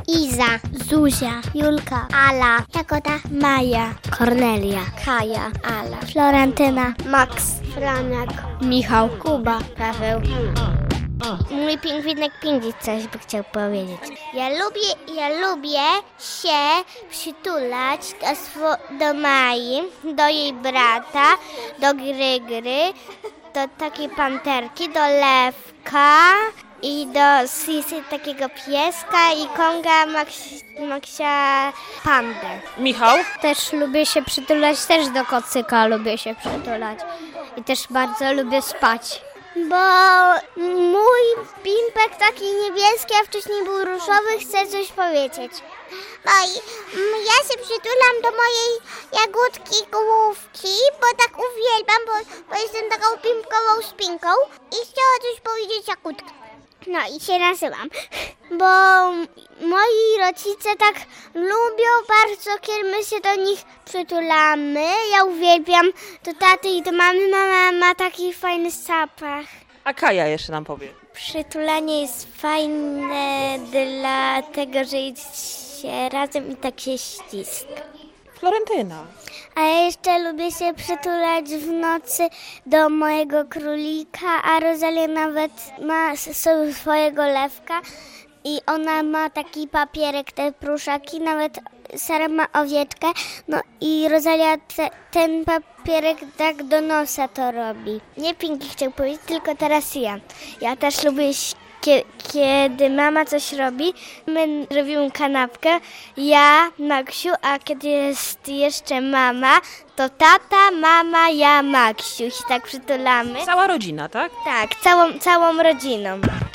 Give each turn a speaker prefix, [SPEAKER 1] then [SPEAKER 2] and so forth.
[SPEAKER 1] Iza, Zuzia, Julka, Ala, Jagoda, Maja, Kornelia, Kaja, Ala, Florentyna, Max, Franek, Michał, Kuba, Paweł. Mój pingwinek Pingwin coś by chciał powiedzieć. Ja lubię się przytulać do Mai, do jej brata, do Grygry, do takiej panterki, do Lewka i do Sisi, takiego pieska, i Konga, Maksia, pandę.
[SPEAKER 2] Michał?
[SPEAKER 1] Też lubię się przytulać, też do kocyka lubię się przytulać i też bardzo lubię spać. Bo mój pimpek taki niebieski, a wcześniej był różowy, chce coś powiedzieć. No i ja się przytulam do mojej jagódki główki, bo tak uwielbiam, bo jestem taką pimpkową spinką i chciała coś powiedzieć jagódka. No i się nazywam, bo moi rodzice tak lubią bardzo, kiedy my się do nich przytulamy. Ja uwielbiam do taty i do mamy. Mama ma taki fajny zapach.
[SPEAKER 2] A Kaja jeszcze nam powie.
[SPEAKER 1] Przytulanie jest fajne dlatego, że jest się razem i tak się ściska.
[SPEAKER 2] Florentyna.
[SPEAKER 1] A ja jeszcze lubię się przytulać w nocy do mojego królika, a Rosalia nawet ma swojego lewka i ona ma taki papierek, te pruszaki, nawet Sara ma owieczkę, no i Rosalia ten papierek tak do nosa to robi. Nie Pinki chciał powiedzieć, tylko teraz ja. Ja też lubię kiedy mama coś robi, my robimy kanapkę, ja, Maksiu, a kiedy jest jeszcze mama, to tata, mama, ja, Maksiu. I tak przytulamy.
[SPEAKER 2] Cała rodzina, tak?
[SPEAKER 1] Tak, całą rodziną.